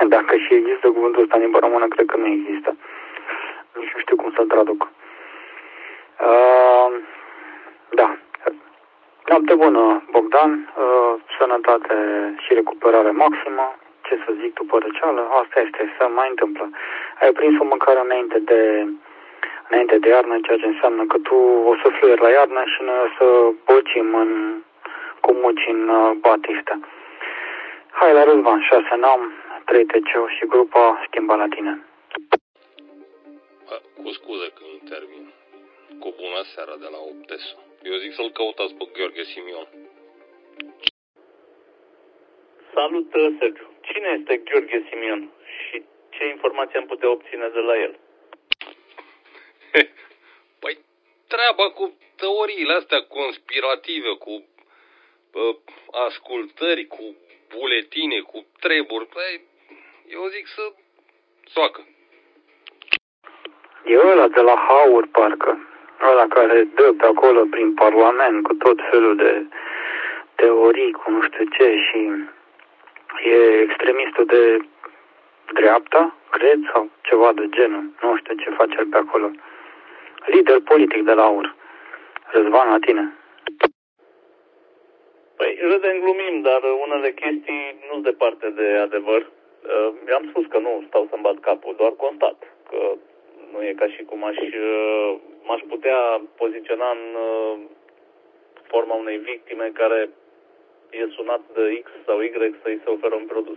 Dacă și există cuvântul ăsta în limba română, cred că nu există. Nici nu știu cum să-l traduc. Da. Noapte bună, Bogdan. Sănătate și recuperare maximă. Ce să zic după răceală? Asta este, să mai întâmplă. Ai prins o mâncare înainte de iarnă, ceea ce înseamnă că tu o să fluieri la iarnă și noi o să bocim cu muci în Batista. Hai la Răzvan, 6 NAM, 3 TCO și grupa schimba la tine. Cu scuze că intervin. Cu bună seara de la Opteso. Eu zic să-l căutați pe Gheorghe Simion. Salut, Sergiu. Cine este Gheorghe Simion și ce informații am putea obține de la el? Păi treaba cu teoriile astea conspirative, cu ascultări, cu buletine, cu treburi, păi, eu zic să soacă. E ăla de la Haur, parcă. Ăla care dă pe acolo prin Parlament cu tot felul de teorii, cu nu știu ce, și e extremistul de dreapta, cred, sau ceva de genul. Nu știu ce face el pe acolo. Lider politic de la Aur. Răzvan, la tine. Păi, râdem, glumim, dar unele chestii nu-s departe de adevăr. I-am spus că nu stau să-mi bat capul, doar constat că nu e ca și cum m-aș putea poziționa în forma unei victime care e sunat de X sau Y să-i se oferă un produs.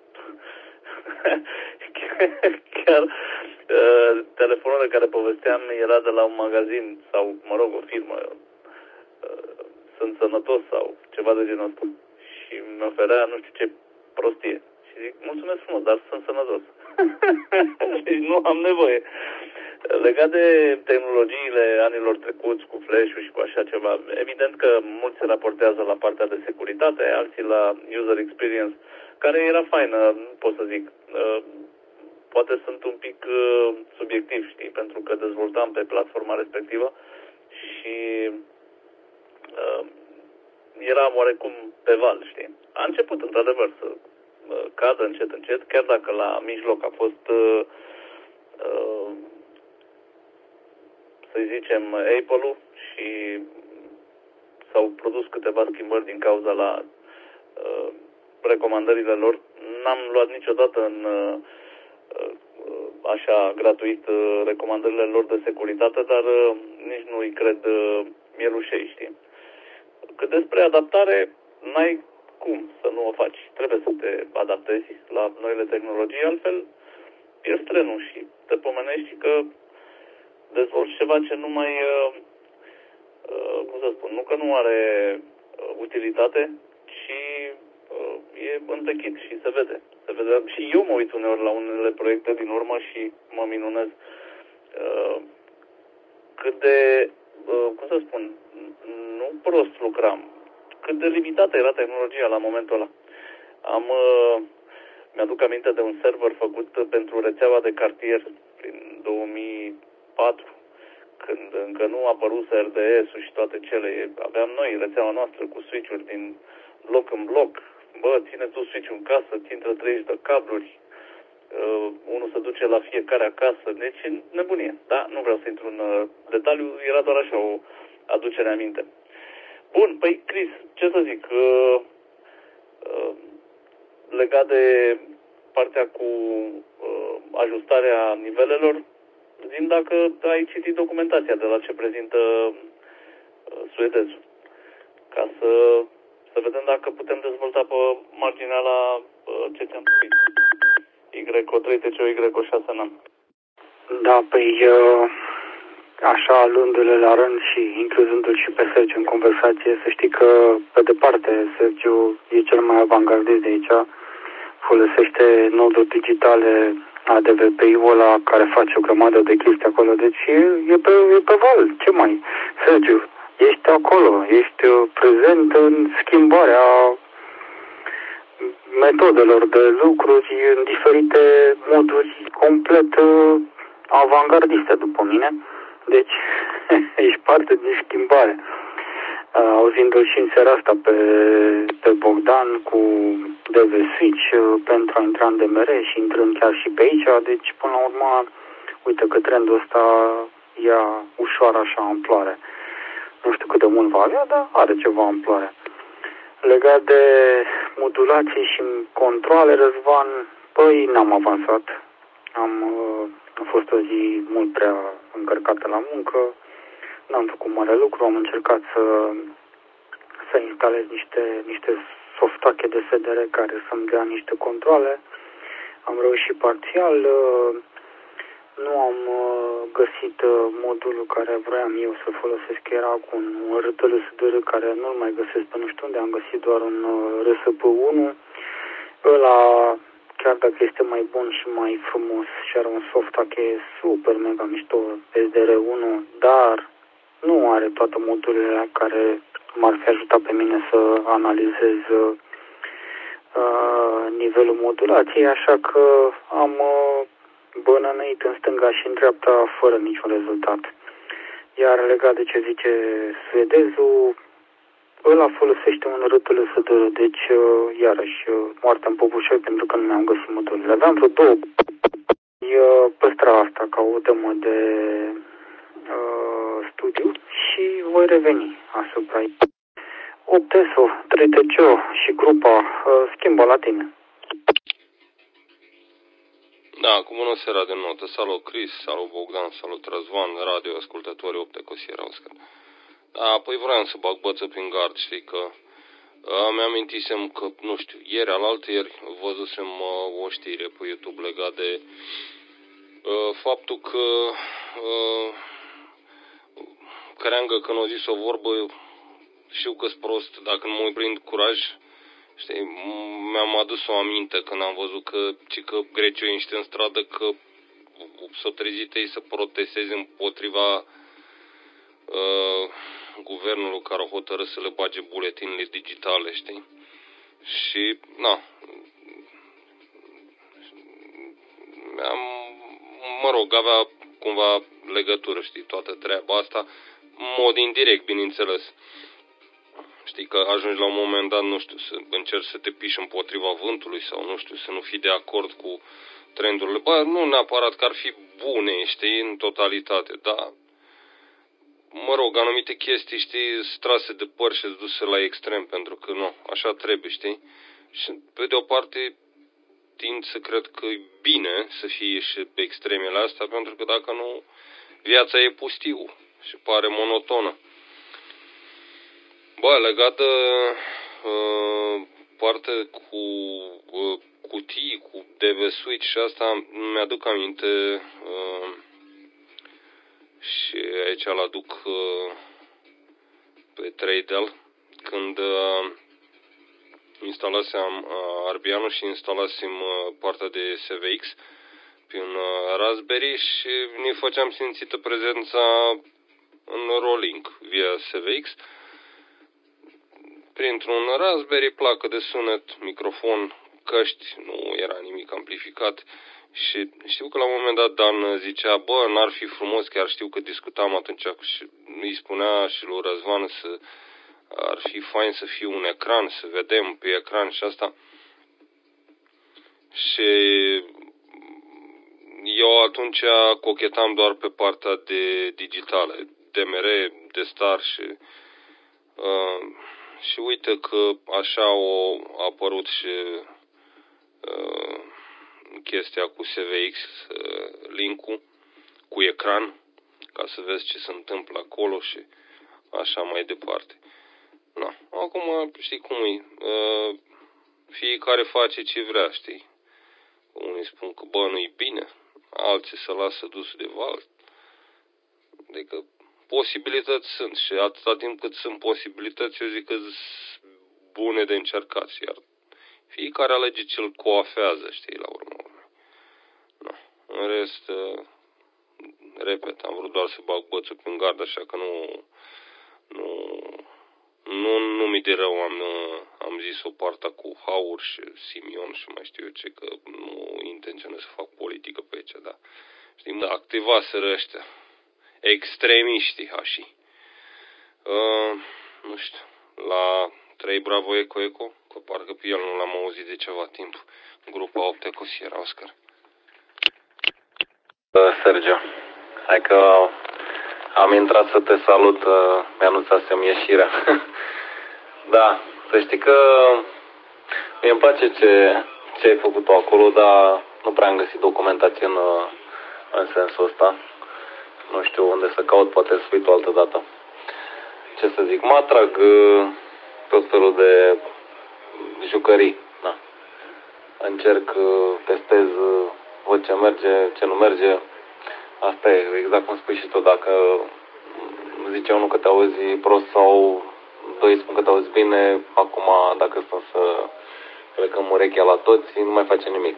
Chiar telefonul de care povesteam era de la un magazin sau, mă rog, o firmă. Sunt sănătos sau ceva de genul ăsta. Și mi oferea nu știu ce prostie. Și zic, mulțumesc frumos, dar sunt sănătos. Deci nu am nevoie. Legat de tehnologiile anilor trecuți cu flash-ul și cu așa ceva, evident că mulți se raportează la partea de securitate, alții la user experience, care era faină, nu pot să zic. Poate sunt un pic subiectiv, știi, pentru că dezvoltam pe platforma respectivă și eram oarecum pe val, știi. A început într-adevăr să cadă încet, chiar dacă la mijloc a fost să zicem, Apple-ul și s-au produs câteva schimbări din cauza la recomandările lor. N-am luat niciodată în așa gratuit recomandările lor de securitate, dar nici nu îi cred mielușei, știi. Cât despre adaptare, n-ai cum să nu o faci. Trebuie să te adaptezi la noile tehnologii, altfel pierzi trenul și te pomenești că dezvolți ceva ce nu mai, cum să spun, nu că nu are utilitate, ci e întechit și se vede. Se vede. Și eu mă uit uneori la unele proiecte din urmă și mă minunez cât de, cum să spun, nu prost lucram, cât de limitată era tehnologia la momentul ăla. Mi-aduc aminte de un server făcut pentru rețeaua de cartier prin 2004, când încă nu a apărut RDS-ul și toate cele. Aveam noi rețeaua noastră cu switch-uri din bloc în bloc. Bă, ține tu switch-ul în casă, ți intră 30 de cabluri, unul se duce la fiecare acasă. Deci nebunie. Da, nu vreau să intru în detaliu, era doar așa o aducere aminte. Bun, păi, Chris, ce să zic? Legat de partea cu ajustarea nivelelor, zi-mi dacă ai citit documentația de la ce prezintă suedezul, ca să vedem dacă putem dezvolta pe marginea la ce ți-am spus. Y3 TCO, Y6 NAM. Da, păi așa, luându-le la rând și incluzându-l și pe Sergiu în conversație, să știi că, pe departe, Sergiu e cel mai avangardist de aici, folosește noduri digitale ADVPI-ul ăla care face o grămadă de chestii acolo, deci e pe val, ce mai? Sergiu, ești acolo, ești prezent în schimbarea metodelor de lucruri în diferite moduri complet avangardiste, după mine. Deci, ești parte din schimbare. auzindu-l și în seara asta pe Bogdan cu DV Switch pentru a intra în DMR și intrând chiar și pe aici, deci până la urmă, uite că trendul ăsta ia ușoară așa amploare. Nu știu cât de mult va avea, dar are ceva amploare. Legat de modulații și controle, Răzvan, păi n-am avansat. A fost o zi mult prea încărcată la muncă, n-am făcut mare lucru, am încercat să instalez niște softache de SDR care să-mi dea niște controle. Am reușit parțial, nu am găsit modulul care vroiam eu să folosesc, era cu un RTL-SDR care nu-l mai găsesc pe nu știu unde, am găsit doar un RSP1. Ăla, chiar dacă este mai bun și mai frumos și are un softake super mega mișto, SDR1, dar nu are toate modulele care m-ar fi ajutat pe mine să analizez nivelul modulației, așa că am bănănăit în stânga și în dreapta fără niciun rezultat. Iar legat de ce zice suedezul, ăla folosește un RTL-SDR, deci iarăși moartea în popușoi pentru că nu mi-am găsit modulele. Aveam vreo două. Păstra asta ca o temă de studiu și voi reveni asupra ei. 8SO, 3TCO și grupa schimbă la tine. Da, cu bună seara de notă. Salut Chris, salut Bogdan, salut Răzvan, radio ascultători 8 Ecosiera Oscar. Da, păi vreau să bag băță prin gard, știi că mi-amintisem că, nu știu, ieri, alaltăieri, văzusem o știre pe YouTube legat de faptul că Creangă, când a zis o vorbă, știu că-s prost, dacă nu mă prind curaj, știi, mi-am adus o aminte când am văzut că grecii ăștia în stradă, că s-au trezit ei să protesteze împotriva guvernului care a hotărât să le bage buletinele digitale, știi? Și, na, mă rog, avea cumva legătură, știi, toată treaba asta, în mod indirect, bineînțeles. Știi că ajungi la un moment dat, nu știu, să încerci să te piși împotriva vântului sau, nu știu, să nu fii de acord cu trendurile. Bă, nu neapărat că ar fi bune, știi, în totalitate, dar, mă rog, anumite chestii, știi, strase de păr și duse la extrem, pentru că, nu, așa trebuie, știi? Și, pe de o parte, tind să cred că e bine să fie și extremele astea, pentru că dacă nu, viața e pustiu și pare monotonă. Bă, legat de partea cu cutii, cu DV Switch și asta, mi-aduc aminte și aici îl aduc pe Tradel, când instalasem Arbianul și instalasem partea de SVX pe un Raspberry și ne făceam simțită prezența în rolling via SVX printr-un Raspberry, placă de sunet, microfon, căști, nu era nimic amplificat. Și știu că la un moment dat Dan zicea, bă, n-ar fi frumos, chiar știu că discutam atunci și îi spunea și lui Răzvan ar fi fain să fie un ecran, să vedem pe ecran și asta. Și eu atunci cochetam doar pe partea de digitală, DMR, de Star și uite că așa a apărut și chestia cu SVX, link-ul cu ecran, ca să vezi ce se întâmplă acolo și așa mai departe. Na. Acum știi cum e, fiecare face ce vrea, știi. Unii spun că bă, nu-i bine, alții se lasă dus de val. Adică posibilități sunt și atâta timp cât sunt posibilități, eu zic că sunt bune de încercat, iar fiecare alege ce-l coafează, știi, la urmă. No. În rest, repet, am vrut doar să bag bățul prin gard, așa că nu mi-de rău, am zis o partea cu Haur și Simion și mai știu eu ce, că nu intenționez să fac politică pe aici, dar știi, da, activaseră ăștia, extremiștii, hașii. nu știu, la 3 Bravo Eco Eco, că parcă pe el nu l-am auzit de ceva timp. Grupa 8 Eco Sierra Oscar. Sergio, hai că am intrat să te salut, mi-anunțasem ieșirea. Da, să știi că mie îmi place ce ai făcut acolo, dar nu prea am găsit documentație în sensul ăsta. Nu știu unde să caut, poate să fii tu altă dată. Ce să zic, mă atrag tot felul de jucării. Da. Încerc, testez, văd ce merge, ce nu merge. Asta e, exact cum spui și tu, dacă zice unul că te auzi prost sau doi spun că te auzi bine, acum dacă stăm să plecăm urechea la toți, nu mai face nimic.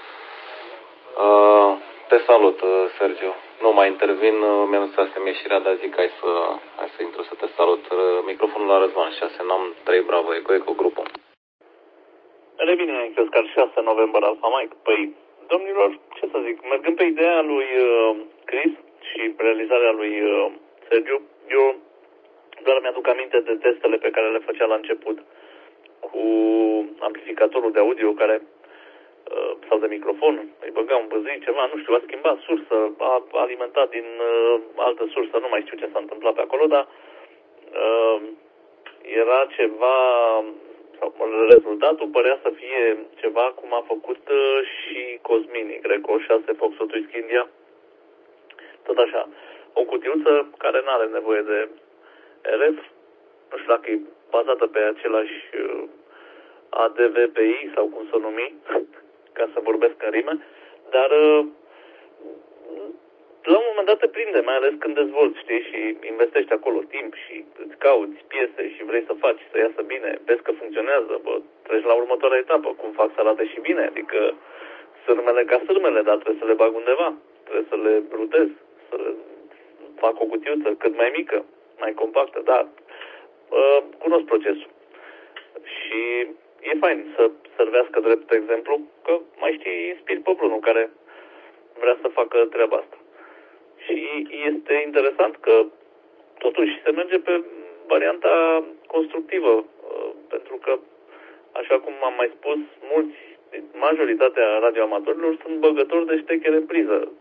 Te salut, Sergio. Nu mai intervin, mi-anunțasem ieșirea, dar zic hai să intru să te salut. Microfonul la Răzvan, 6 Nam 3 Bravo Eco Eco grupul. Revine Oscar 6 November Alpha Mike. Păi, domnilor, ce să zic, mergând pe ideea lui Chris și realizarea lui Sergio, eu doar mi-aduc aminte de testele pe care le făcea la început cu amplificatorul de audio care sau de microfon, îi băga un băzâi, ceva, nu știu, a schimbat sursă, a alimentat din altă sursă, nu mai știu ce s-a întâmplat pe acolo, dar era ceva, sau rezultatul părea să fie ceva cum a făcut și Cosmini, Greco 6 Fox Twist India, tot așa, o cutiuță care nu are nevoie de RF, nu știu dacă e bazată pe același ADVPI sau cum să o numi, ca să vorbesc în rime, dar la un moment dat te prinde, mai ales când dezvolți, știi, și investești acolo timp și îți cauți piese și vrei să faci, să iasă bine, vezi că funcționează, bă, treci la următoarea etapă, cum fac să arate și bine, adică sârmele ca sârmele, dar trebuie să le bag undeva, trebuie să le rutez, să fac o cutiuță cât mai mică, mai compactă, da, cunosc procesul. Și e fain să servească drept exemplu că mai știi, inspiri pe unul care vrea să facă treaba asta. Și este interesant că totuși se merge pe varianta constructivă, pentru că, așa cum am mai spus, majoritatea radioamatorilor sunt băgători de ștechere în priză.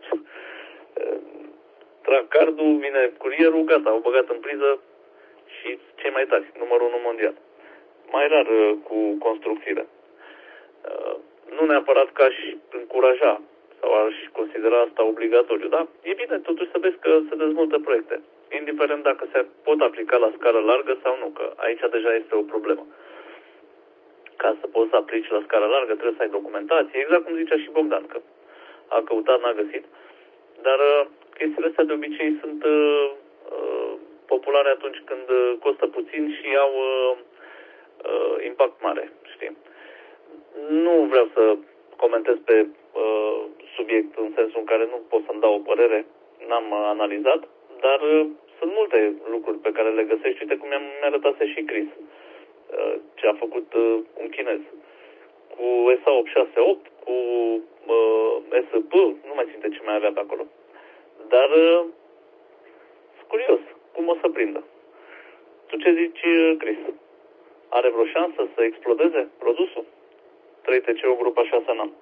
Trag cardul, vine curierul, gata, au băgat în priză și cei mai tari, numărul 1 mondial. Mai rar cu construcțiile. Nu neapărat că aș încuraja sau aș considera asta obligatoriu, dar e bine totuși să vezi că se dezvoltă proiecte, indiferent dacă se pot aplica la scară largă sau nu, că aici deja este o problemă. Ca să poți să aplici la scară largă trebuie să ai documentație, exact cum zicea și Bogdan, că a căutat, n-a găsit, dar chestiile astea de obicei sunt populare atunci când costă puțin și au impact mare, știi? Nu vreau să comentez pe subiect în sensul în care nu pot să-mi dau o părere, n-am analizat, dar sunt multe lucruri pe care le găsești. Uite cum mi-a arătat și Chris, ce a făcut un chinez. Cu SA868, cu SP, nu mai ținte ce mai avea pe acolo. Dar sunt curios cum o să prindă. Tu ce zici, Chris? Are vreo șansă să explodeze produsul? 3TC-ul grupa 6 NAM.